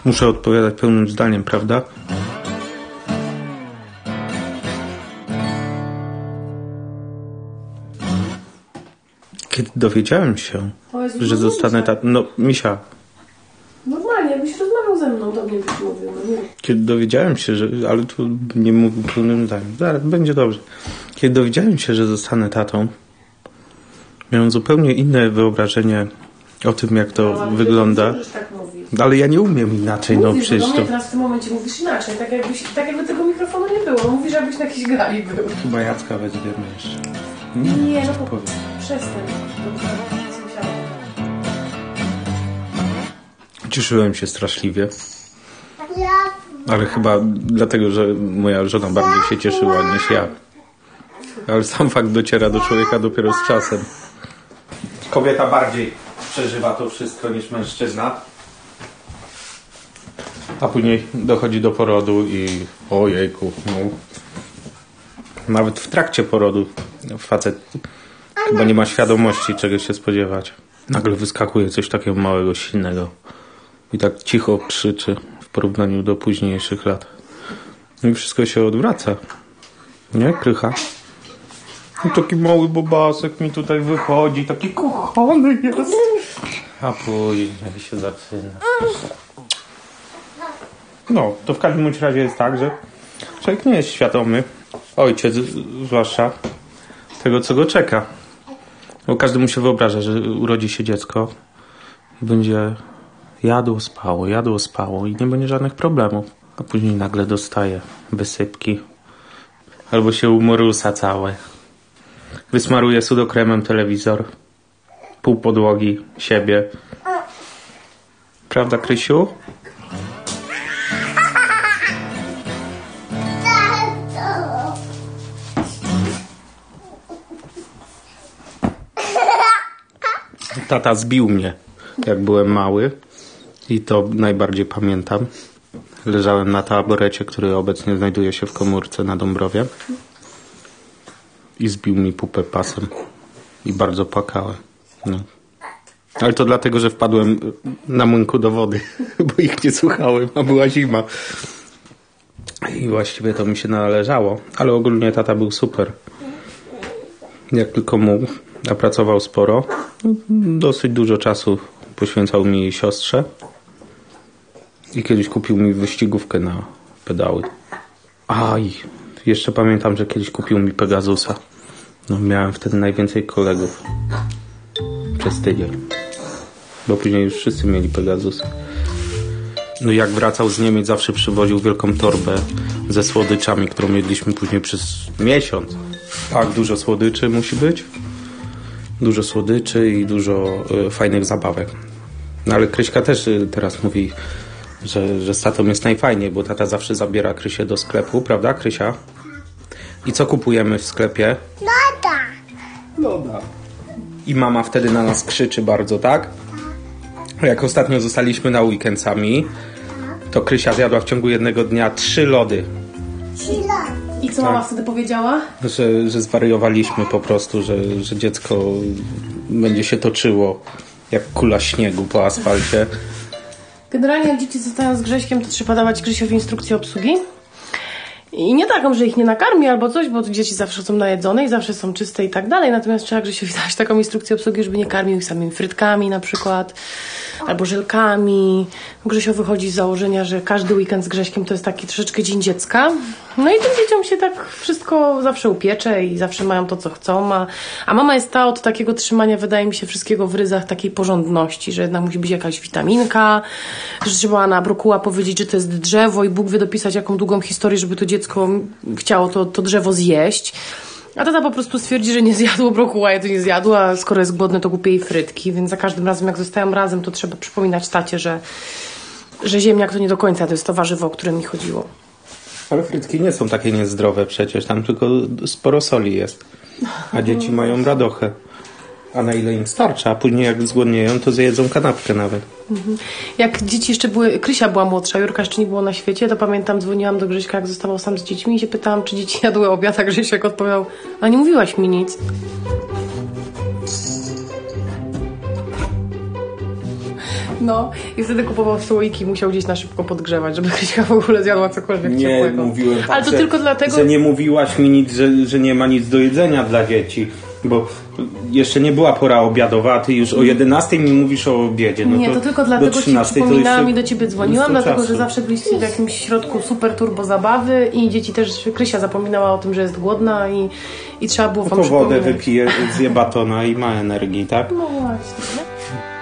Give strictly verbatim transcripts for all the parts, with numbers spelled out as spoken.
Muszę odpowiadać pełnym zdaniem, prawda? Kiedy dowiedziałem się, Jezu, że zostanę tatą... No, Misia. Normalnie, jakbyś rozmawiał ze mną, to mnie byś mówił. No nie. Kiedy dowiedziałem się, że... Ale tu nie mówił pełnym zdaniem. Zaraz, będzie dobrze. Kiedy dowiedziałem się, że zostanę tatą, miałem zupełnie inne wyobrażenie o tym, jak to no, wygląda. Nie tak mówić. Ale ja nie umiem inaczej. Mówisz, no przecież do mnie to... teraz w tym momencie mówisz inaczej, tak, jakbyś, tak jakby tego mikrofonu nie było. Mówisz, jakbyś na jakiejś gali był. Chyba Jacka weźmiemy jeszcze. Nie, nie no powiem. Przestań. Cieszyłem się straszliwie. Ale chyba dlatego, że moja żona bardziej się cieszyła niż ja. Ale sam fakt dociera do człowieka dopiero z czasem. Kobieta bardziej przeżywa to wszystko niż mężczyzna. A później dochodzi do porodu i ojejku, no. Nawet w trakcie porodu facet chyba nie ma świadomości, czego się spodziewać. Nagle wyskakuje coś takiego małego, silnego i tak cicho krzyczy w porównaniu do późniejszych lat. No i wszystko się odwraca. Nie, Krycha? I taki mały bobasek mi tutaj wychodzi, taki kochany jest. A później się zaczyna. No, to w każdym bądź razie jest tak, że człowiek nie jest świadomy, ojciec zwłaszcza, tego, co go czeka. Bo każdy mu się wyobraża, że urodzi się dziecko i będzie jadło, spało, jadło, spało i nie będzie żadnych problemów. A później nagle dostaje wysypki. Albo się umorusa całe. Wysmaruje sudokremem telewizor. Pół podłogi, siebie. Prawda, Krysiu? Tata zbił mnie, jak byłem mały. I to najbardziej pamiętam. Leżałem na taborecie, który obecnie znajduje się w komórce na Dąbrowie. I zbił mi pupę pasem. I bardzo płakałem. No. Ale to dlatego, że wpadłem na młynku do wody, bo ich nie słuchałem, a była zima. I właściwie to mi się należało. Ale ogólnie tata był super. Jak tylko mógł, a pracował sporo. Dosyć dużo czasu poświęcał mi siostrze. I kiedyś kupił mi wyścigówkę na pedały. Aj, jeszcze pamiętam, że kiedyś kupił mi Pegasusa. No, miałem wtedy najwięcej kolegów. Przez tydzień. Bo później już wszyscy mieli Pegasus. No jak wracał z Niemiec, zawsze przywoził wielką torbę ze słodyczami, którą jedliśmy później przez miesiąc. Tak, dużo słodyczy musi być. Dużo słodyczy i dużo y, fajnych zabawek. No ale Kryśka też y, teraz mówi, że, że z tatą jest najfajniej, bo tata zawsze zabiera Krysię do sklepu, prawda, Krysia? I co kupujemy w sklepie? Loda. Loda. I mama wtedy na nas krzyczy bardzo, tak? Jak ostatnio zostaliśmy na weekend sami, to Krysia zjadła w ciągu jednego dnia trzy lody. Trzy lody. I co mama wtedy powiedziała? Że, że zwariowaliśmy po prostu, że, że dziecko będzie się toczyło jak kula śniegu po asfalcie. Generalnie jak dzieci zostają z Grześkiem, to trzeba dawać Grzesiowi instrukcję obsługi. I nie taką, że ich nie nakarmi albo coś, bo dzieci zawsze są najedzone i zawsze są czyste i tak dalej. Natomiast trzeba Grzesiowi dać taką instrukcję obsługi, żeby nie karmił ich samymi frytkami na przykład. Albo żelkami. Grzesio wychodzi z założenia, że każdy weekend z Grześkiem to jest taki troszeczkę dzień dziecka. No i tym dzieciom się tak wszystko zawsze upiecze i zawsze mają to, co chcą. A, a mama jest ta od takiego trzymania, wydaje mi się, wszystkiego w ryzach takiej porządności, że jednak musi być jakaś witaminka, że trzeba na brokuła powiedzieć, że to jest drzewo i Bóg wie dopisać jaką długą historię, żeby to dziecko chciało to, to drzewo zjeść. A tata po prostu stwierdzi, że nie zjadło brokuła, ja to nie zjadła, a skoro jest głodne, to kupię jej frytki, więc za każdym razem, jak zostają razem, to trzeba przypominać tacie, że, że ziemniak to nie do końca to jest to warzywo, o które mi chodziło. Ale frytki nie są takie niezdrowe przecież, tam tylko sporo soli jest. A dzieci mają radochę. A na ile im starcza, a później jak zgłodnieją, to zjedzą kanapkę nawet. Mhm. Jak dzieci jeszcze były, Krysia była młodsza, Jurka jeszcze nie było na świecie, to pamiętam, dzwoniłam do Grześka, jak zostawał sam z dziećmi i się pytałam, czy dzieci jadły obiad, a Grzesiek odpowiadał, a nie mówiłaś mi nic. No i wtedy kupował słoiki, musiał gdzieś na szybko podgrzewać, żeby Kryśka w ogóle zjadła cokolwiek Nie, ciepłego. mówiłem tak, Ale to że, tylko dlatego... że nie mówiłaś mi nic, że, że nie ma nic do jedzenia dla dzieci. Bo jeszcze nie była pora obiadowa, a ty już o jedenastej mi mówisz o obiedzie. No nie, to, to tylko dlatego ci przypominałam i do ciebie dzwoniłam, dlatego czasu. że zawsze byliście w jakimś środku super turbo zabawy i dzieci też, Krysia zapominała o tym, że jest głodna i, i trzeba było wam To wodę przypominać. wypije, zje batona i ma energii, tak? No właśnie, nie?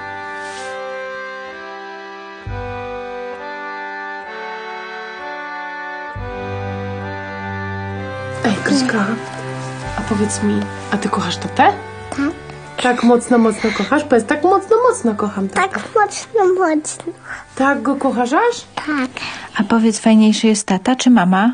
Ej, Kryśka, a powiedz mi, a ty kochasz tatę? Tak. Tak mocno, mocno kochasz? Powiedz, tak mocno, mocno kocham tatę. Tak mocno, mocno. Tak go kochasz aż? Tak. A powiedz, fajniejszy jest tata czy mama?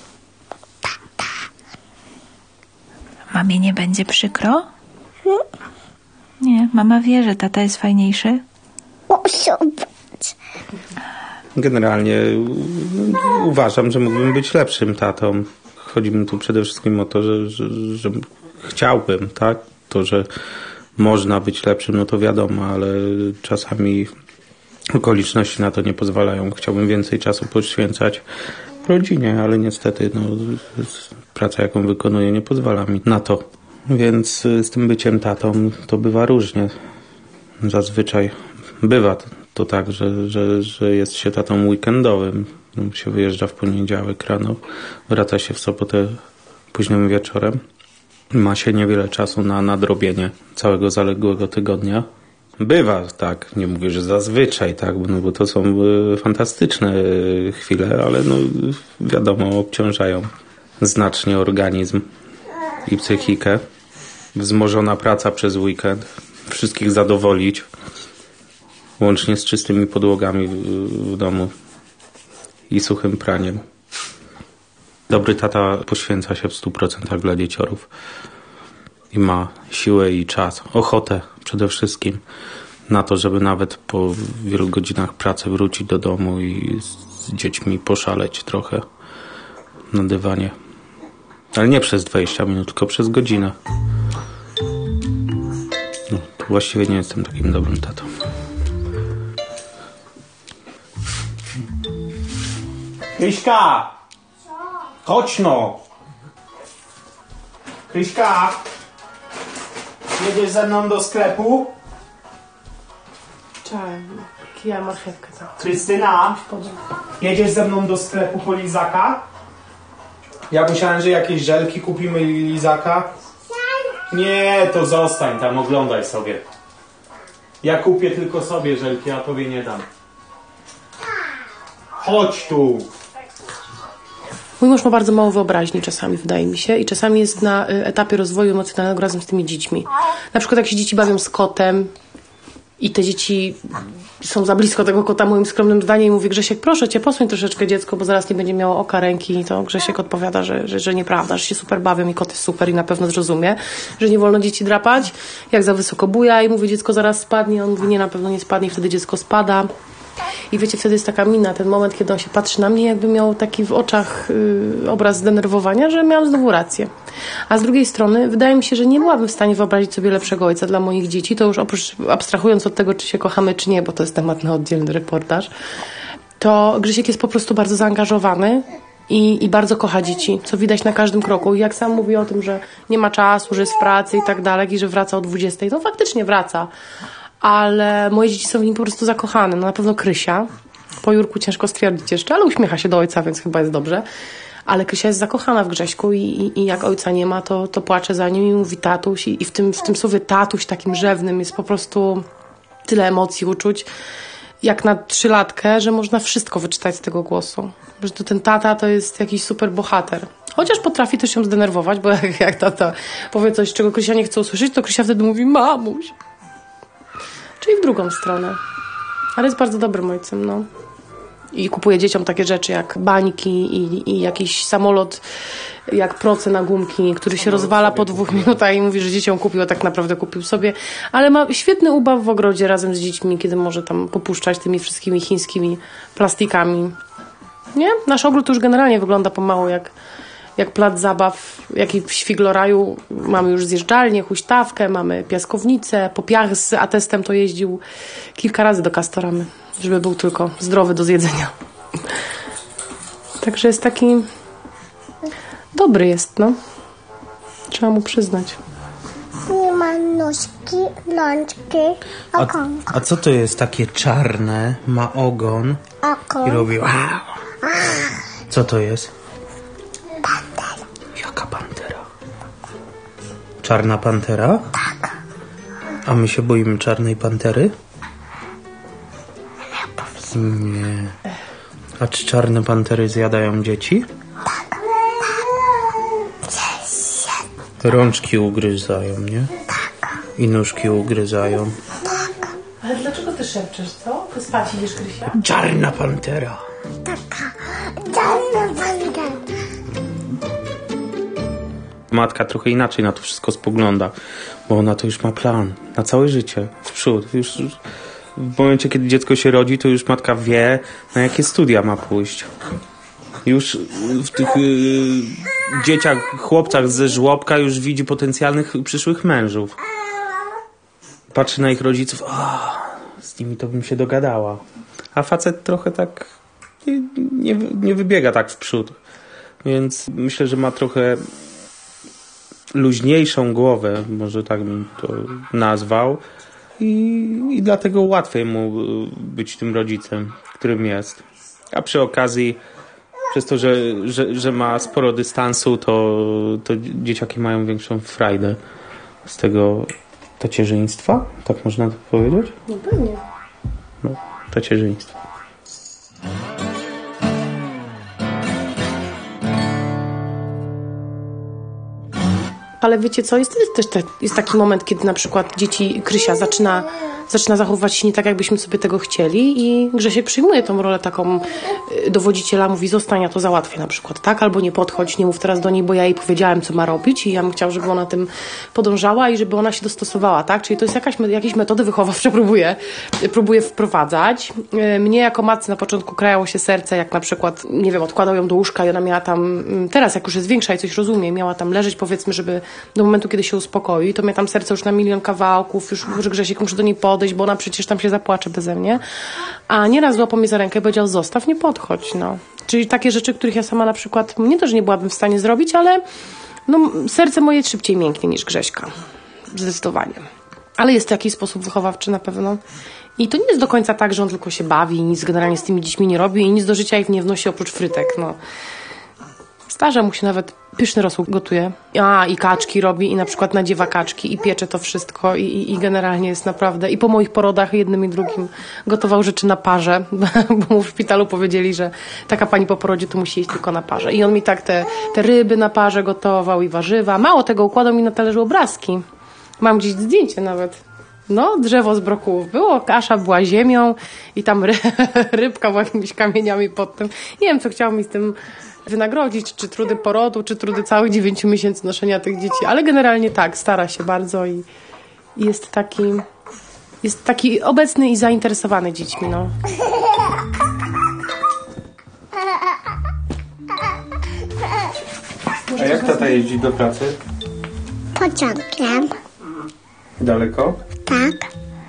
Mamie nie będzie przykro? Nie, mama wie, że tata jest fajniejszy. Muszę być. Generalnie no, uważam, że mógłbym być lepszym tatą. Chodzi mi tu przede wszystkim o to, że, że, że chciałbym, tak? To, że można być lepszym, no to wiadomo, ale czasami okoliczności na to nie pozwalają. Chciałbym więcej czasu poświęcać rodzinie, ale niestety no, praca, jaką wykonuję, nie pozwala mi na to. Więc z tym byciem tatą to bywa różnie. Zazwyczaj bywa to tak, że, że, że jest się tatą weekendowym. Się wyjeżdża w poniedziałek rano, wraca się w sobotę późnym wieczorem. Ma się niewiele czasu na nadrobienie całego zaległego tygodnia. Bywa tak, nie mówię, że zazwyczaj, tak, no bo to są fantastyczne chwile, ale no wiadomo, obciążają znacznie organizm i psychikę. Wzmożona praca przez weekend, wszystkich zadowolić, łącznie z czystymi podłogami w, w domu i suchym praniem. Dobry tata poświęca się w stu procentach dla dzieciorów i ma siłę i czas, ochotę przede wszystkim na to, żeby nawet po wielu godzinach pracy wrócić do domu i z dziećmi poszaleć trochę na dywanie. Ale nie przez dwadzieścia minut, tylko przez godzinę. No, to właściwie nie jestem takim dobrym tatą. Kryśka! Chodź no! Kryśka! Jedziesz ze mną do sklepu? Cześć, kija marchewkę. Tak. Krystyna! Jedziesz ze mną do sklepu po lizaka? Ja myślałem, że jakieś żelki kupimy lizaka. Nie, to zostań tam, oglądaj sobie. Ja kupię tylko sobie żelki, a tobie nie dam. Chodź tu! Mój mąż ma bardzo mało wyobraźni czasami, wydaje mi się, i czasami jest na y, etapie rozwoju emocjonalnego razem z tymi dziećmi. Na przykład jak się dzieci bawią z kotem i te dzieci są za blisko tego kota, moim skromnym zdaniem, i mówi: Grzesiek, proszę cię, posłuń troszeczkę dziecko, bo zaraz nie będzie miało oka, ręki. I to Grzesiek odpowiada, że, że, że nieprawda, że się super bawią i kot jest super i na pewno zrozumie, że nie wolno dzieci drapać, jak za wysoko buja, i mówi: dziecko zaraz spadnie. On mówi: nie, na pewno nie spadnie, i wtedy dziecko spada. I wiecie, wtedy jest taka mina, ten moment, kiedy on się patrzy na mnie, jakby miał taki w oczach yy, obraz zdenerwowania, że miałam znowu rację. A z drugiej strony, wydaje mi się, że nie byłabym w stanie wyobrazić sobie lepszego ojca dla moich dzieci. To już oprócz, abstrahując od tego, czy się kochamy, czy nie, bo to jest temat na oddzielny reportaż, to Grzesiek jest po prostu bardzo zaangażowany i, i bardzo kocha dzieci, co widać na każdym kroku. I jak sam mówi o tym, że nie ma czasu, że jest w pracy i tak dalej, i że wraca o dwudziestej, to faktycznie wraca. Ale moje dzieci są w nim po prostu zakochane. No na pewno Krysia. Po Jurku ciężko stwierdzić jeszcze, ale uśmiecha się do ojca, więc chyba jest dobrze. Ale Krysia jest zakochana w Grześku i, i, i jak ojca nie ma, to, to płacze za nim i mówi tatuś. I, i w, tym, w tym słowie tatuś takim rzewnym jest po prostu tyle emocji, uczuć, jak na trzylatkę, że można wszystko wyczytać z tego głosu. Że to ten tata to jest jakiś super bohater. Chociaż potrafi też ją zdenerwować, bo jak, jak tata powie coś, czego Krysia nie chce usłyszeć, to Krysia wtedy mówi: mamuś. Czyli w drugą stronę. Ale jest bardzo dobrym ojcem, no. I kupuje dzieciom takie rzeczy jak bańki i, i jakiś samolot jak proce na gumki, który się rozwala po dwóch minutach i mówi, że dzieciom kupił, a tak naprawdę kupił sobie. Ale ma świetny ubaw w ogrodzie razem z dziećmi, kiedy może tam popuszczać tymi wszystkimi chińskimi plastikami. Nie? Nasz ogród już generalnie wygląda pomału jak, jak plac zabaw, jak i w Świgloraju. Mamy już zjeżdżalnię, huśtawkę, mamy piaskownicę. Po piach z Atestem to jeździł kilka razy do Castoramy, żeby był tylko zdrowy do zjedzenia. Także jest taki... Dobry jest, no. Trzeba mu przyznać. Nie ma nóżki, rączki, A, ogonka. a co to jest takie czarne, ma ogon Oko. i robi wow. Co to jest? Pantera. Jaka pantera? Czarna pantera? Tak. A my się boimy czarnej pantery? Nie. A czy czarne pantery zjadają dzieci? Tak. Rączki ugryzają, nie? Tak. I nóżki ugryzają. Ale dlaczego ty szepczesz, co? Ty spać idziesz, Krysia? Czarna pantera. Taka czarna pantera. Matka trochę inaczej na to wszystko spogląda, bo ona to już ma plan na całe życie, w przód. Już, już w momencie, kiedy dziecko się rodzi, to już matka wie, na jakie studia ma pójść. Już w tych y, dzieciach, chłopcach ze żłobka już widzi potencjalnych przyszłych mężów. Patrzy na ich rodziców, a z nimi to bym się dogadała. A facet trochę tak nie, nie, nie wybiega tak w przód. Więc myślę, że ma trochę luźniejszą głowę, może tak bym to nazwał. I, i dlatego łatwiej mu być tym rodzicem, którym jest. A przy okazji, przez to, że, że, że ma sporo dystansu, to, to dzieciaki mają większą frajdę z tego tacierzyństwa. Tak można to powiedzieć? No pewnie. No, tacierzyństwa. Ale wiecie co, jest też te, jest taki moment, kiedy na przykład dzieci, Krysia zaczyna, zaczyna zachowywać się nie tak, jakbyśmy sobie tego chcieli i Grzesiek przyjmuje tą rolę taką y, dowodziciela, mówi zostań, ja to załatwię na przykład, tak? Albo nie podchodź, nie mów teraz do niej, bo ja jej powiedziałem, co ma robić i ja bym chciał, żeby ona tym podążała i żeby ona się dostosowała, tak? Czyli to jest jakaś, jakieś metody wychowawcze próbuję, próbuję wprowadzać. Y, mnie jako matce na początku krajało się serce, jak na przykład, nie wiem, odkładał ją do łóżka i ona miała tam, teraz jak już jest większa i coś rozumie, miała tam leżeć, powiedzmy, żeby do momentu, kiedy się uspokoi, to mnie tam serce już na milion kawałków, już że Grzesiek muszę do niej podejść, bo ona przecież tam się zapłacze beze mnie. A nieraz złapał mnie za rękę i powiedział, zostaw, nie podchodź, no. Czyli takie rzeczy, których ja sama na przykład, nie to, że nie byłabym w stanie zrobić, ale no, serce moje szybciej mięknie niż Grześka. Zdecydowanie. Ale jest to jakiś sposób wychowawczy na pewno. I to nie jest do końca tak, że on tylko się bawi i nic generalnie z tymi dziećmi nie robi i nic do życia ich nie wnosi oprócz frytek, no. Zdarza mu się nawet pyszny rosół gotuje. A, i kaczki robi, i na przykład nadziewa kaczki, i piecze to wszystko, i, i, i generalnie jest naprawdę... I po moich porodach jednym i drugim gotował rzeczy na parze, bo mu w szpitalu powiedzieli, że taka pani po porodzie to musi jeść tylko na parze. I on mi tak te, te ryby na parze gotował i warzywa. Mało tego, układał mi na talerzu obrazki. Mam gdzieś zdjęcie nawet. No, drzewo z brokułów było, kasza była ziemią i tam ry, rybka była jakimiś kamieniami pod tym. Nie wiem, co chciał mi z tym wynagrodzić, czy trudy porodu, czy trudy całych dziewięciu miesięcy noszenia tych dzieci, ale generalnie tak, stara się bardzo i, i jest taki jest taki obecny i zainteresowany dziećmi, no. A jak tata jeździ do pracy? Pociągiem. Daleko? Tak.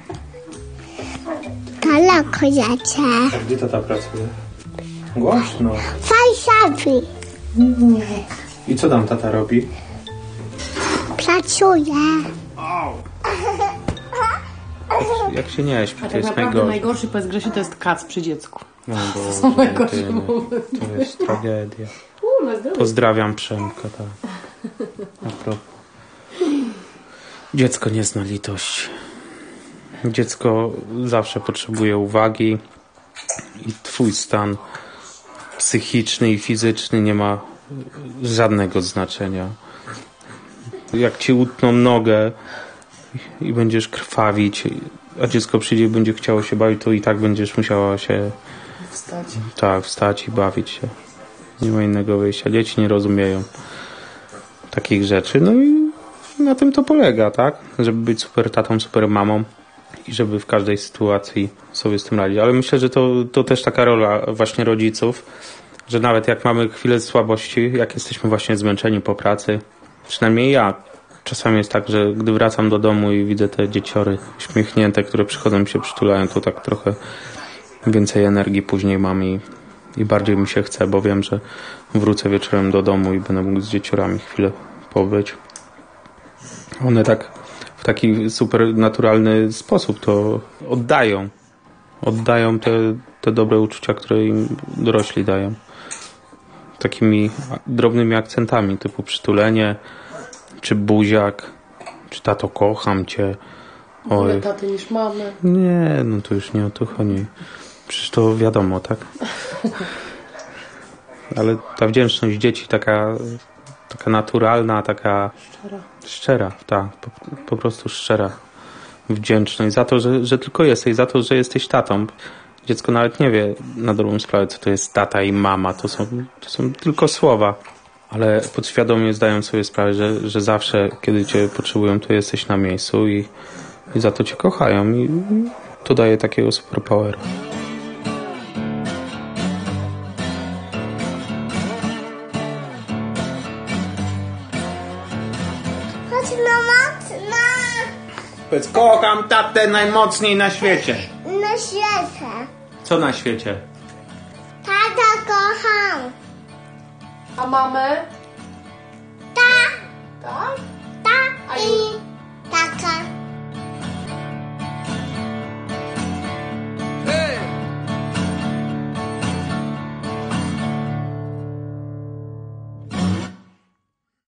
Daleko jedzie. A gdzie tata pracuje? Głośno. Fajsawi. I co tam tata robi? Pracuje. Jak się nie śpi, A to tak jest naprawdę najgorsze. najgorszy powiedz Grzesiu to jest kac przy dziecku. No To są Boże, najgorsze jedyny. momenty. To jest tragedia. Kurwa, zdrowie. Pozdrawiam Przemka, tak. A propos. Dziecko nie zna litości. Dziecko zawsze potrzebuje uwagi i twój stan psychiczny i fizyczny nie ma żadnego znaczenia. Jak ci utną nogę i będziesz krwawić, a dziecko przyjdzie i będzie chciało się bawić, to i tak będziesz musiała się Wstać. tak, wstać i bawić się. Nie ma innego wyjścia. Dzieci nie rozumieją takich rzeczy. No i na tym to polega, tak? Żeby być super tatą, super mamą i żeby w każdej sytuacji sobie z tym radzić. Ale myślę, że to, to też taka rola właśnie rodziców, że nawet jak mamy chwilę słabości, jak jesteśmy właśnie zmęczeni po pracy, przynajmniej ja, czasami jest tak, że gdy wracam do domu i widzę te dzieciory uśmiechnięte, które przychodzą mi się przytulają, to tak trochę więcej energii później mam i, i bardziej mi się chce, bo wiem, że wrócę wieczorem do domu i będę mógł z dzieciorami chwilę pobyć. One tak w taki super naturalny sposób to oddają. Oddają te, te dobre uczucia, które im dorośli dają. Takimi drobnymi akcentami, typu przytulenie, czy buziak, czy tato kocham cię. Wolę taty niż mamy. Nie, no to już nie o to chodzi. Przecież to wiadomo, tak? Ale ta wdzięczność dzieci taka, taka naturalna, taka Szczera. szczera, tak, po, po prostu szczera wdzięczność za to, że, że tylko jesteś, za to, że jesteś tatą. Dziecko nawet nie wie na dobrą sprawę, co to jest tata i mama. To są, to są tylko słowa. Ale podświadomie zdają sobie sprawę, że, że zawsze, kiedy cię potrzebują, to jesteś na miejscu i, i za to cię kochają. I to daje takiego superpowera. Chodź na mocno. Powiedz, kocham tatę najmocniej na świecie. Na świecie. Co na świecie? Tata kocham. A mamy? Ta, Tak? ta i taka.